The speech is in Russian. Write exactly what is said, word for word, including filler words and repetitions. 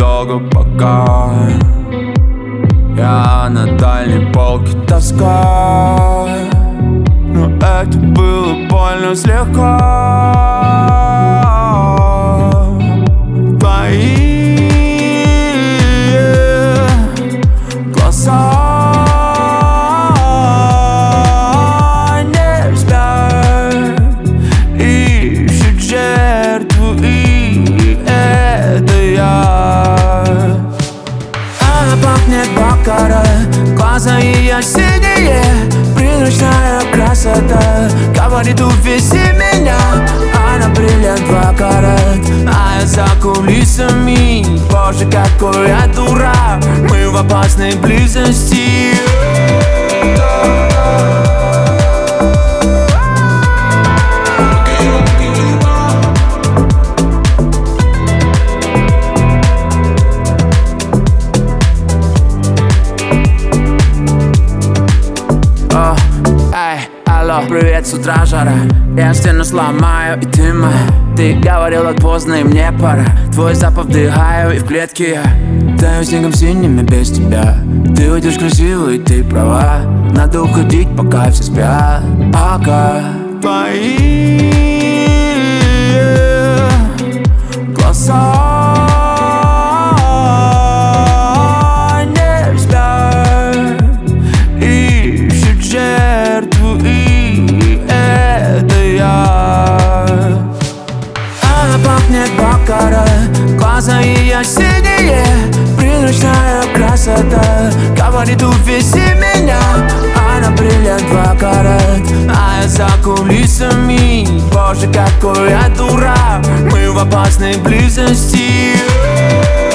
долго, пока я на дальней полке тоска. Но это было больно слегка. Твои глаза не спят, ищут жертву, и это я. Она пахнет бакара, глаза ее синие, призрачная красота. Говорит, увези меня, она бриллиант в карат, а я за кулисами. Боже, какой я дурак, мы в опасной близости. Привет, с утра жара, я стену сломаю, и ты моя. Ты говорила поздно, и мне пора. Твой запах вдыхаю, и в клетке я таю снегом синими без тебя. Ты уйдешь красивый, ты права. Надо уходить, пока все спят. Ага. Твои глаза не спят, ищут жертву, и это я. Она пахнет бакара, глаза ее синие, призрачная красота. Говорит, увези меня, она бриллиант в карат, а я за кулисами. Боже, какой я дурак, мы в опасной близости.